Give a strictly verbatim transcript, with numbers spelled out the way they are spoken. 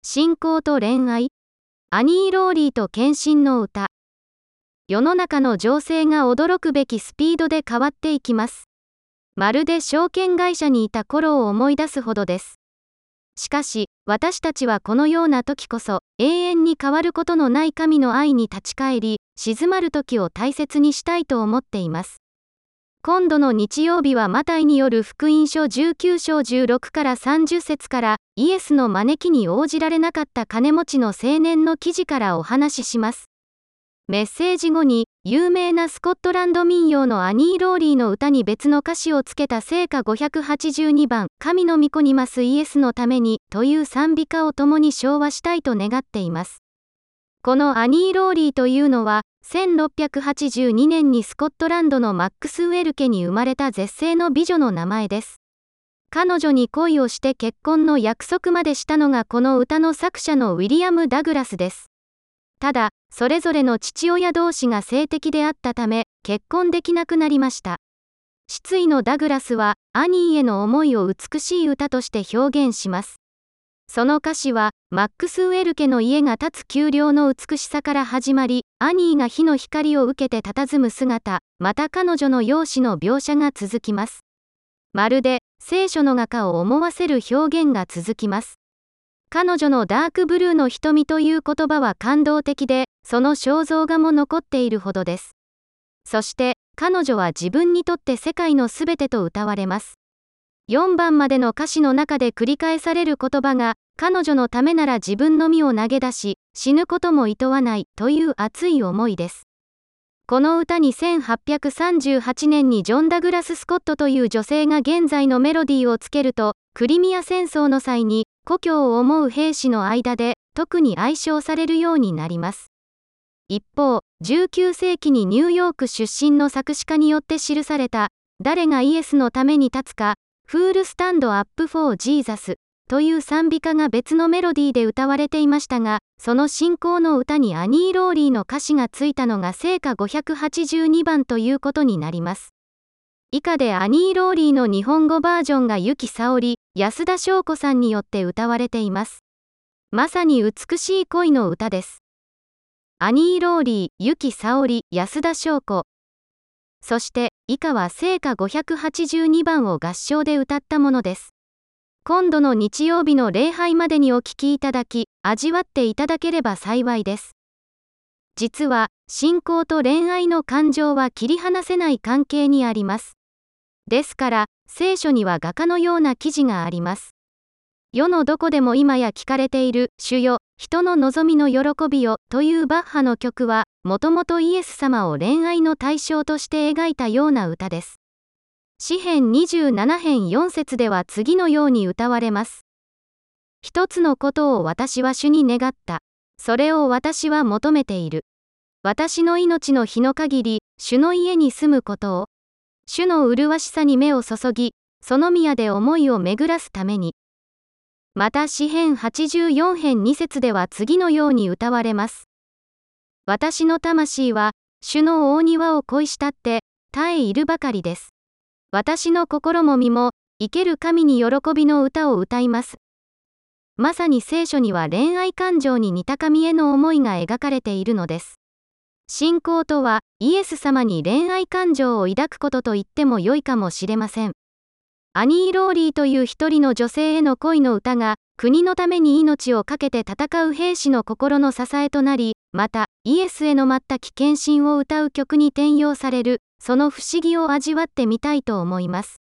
信仰と恋愛。アニー・ローリーと献身の歌。世の中の情勢が驚くべきスピードで変わっていきます。まるで証券会社にいた頃を思い出すほどです。しかし、私たちはこのような時こそ、永遠に変わることのない神の愛に立ち返り、静まる時を大切にしたいと思っています。今度の日曜日はマタイによる福音書じゅうきゅう章じゅうろくからさんじゅっ節から、イエスの招きに応じられなかった金持ちの青年の記事からお話しします。メッセージ後に、有名なスコットランド民謡のアニー・ローリーの歌に別の歌詞をつけた聖歌ごひゃくはちじゅうにばん、神の御子にますイエスのために、という賛美歌を共に唱和したいと願っています。このアニー・ローリーというのは、せんろっぴゃくはちじゅうにねんにスコットランドのマックスウェル家に生まれた絶世の美女の名前です。彼女に恋をして結婚の約束までしたのがこの歌の作者のウィリアム・ダグラスです。ただ、それぞれの父親同士が性的であったため、結婚できなくなりました。失意のダグラスは、アニーへの思いを美しい歌として表現します。その歌詞は、マックスウェル家の家が建つ丘陵の美しさから始まり、アニーが火の光を受けて佇む姿、また彼女の容姿の描写が続きます。まるで、聖書の画家を思わせる表現が続きます。彼女のダークブルーの瞳という言葉は感動的で、その肖像画も残っているほどです。そして、彼女は自分にとって世界のすべてと歌われます。よんばんまでの歌詞の中で繰り返される言葉が、彼女のためなら自分の身を投げ出し、死ぬことも厭わないという熱い思いです。この歌にせんはっぴゃくさんじゅうはちねんにジョン・ダグラス・スコットという女性が現在のメロディーをつけると、クリミア戦争の際に、故郷を思う兵士の間で、特に愛称されるようになります。一方、じゅうきゅうせいきにニューヨーク出身の作詞家によって記された、誰がイエスのために立つか、フールスタンドアップフォージーザスという賛美歌が別のメロディーで歌われていましたが、その信仰の歌にアニー・ローリーの歌詞がついたのが聖歌ごひゃくはちじゅうにばんということになります。以下でアニー・ローリーの日本語バージョンが由紀さおり、安田章子さんによって歌われています。まさに美しい恋の歌です。アニー・ローリー、由紀さおり、安田章子。そして、以下は聖歌ごひゃくはちじゅうにばんを合唱で歌ったものです。今度の日曜日の礼拝までにお聴きいただき、味わっていただければ幸いです。実は、信仰と恋愛の感情は切り離せない関係にあります。ですから、聖書には画家のような記事があります。世のどこでも今や聞かれている、主よ、人の望みの喜びよ、というバッハの曲は、もともとイエス様を恋愛の対象として描いたような歌です。詩編にじゅうなな編よん節では次のように歌われます。一つのことを私は主に願った。それを私は求めている。私の命の日の限り、主の家に住むことを。主の麗しさに目を注ぎ、その宮で思いを巡らすために。また詩編はちじゅうよん編に節では次のように歌われます。私の魂は、主の大庭を恋したって、絶えいるばかりです。私の心も身も、生ける神に喜びの歌を歌います。まさに聖書には恋愛感情に似た神への思いが描かれているのです。信仰とは、イエス様に恋愛感情を抱くことと言っても良いかもしれません。アニー・ローリーという一人の女性への恋の歌が、国のために命を懸けて戦う兵士の心の支えとなり、また、イエスへの全き献身を歌う曲に転用される、その不思議を味わってみたいと思います。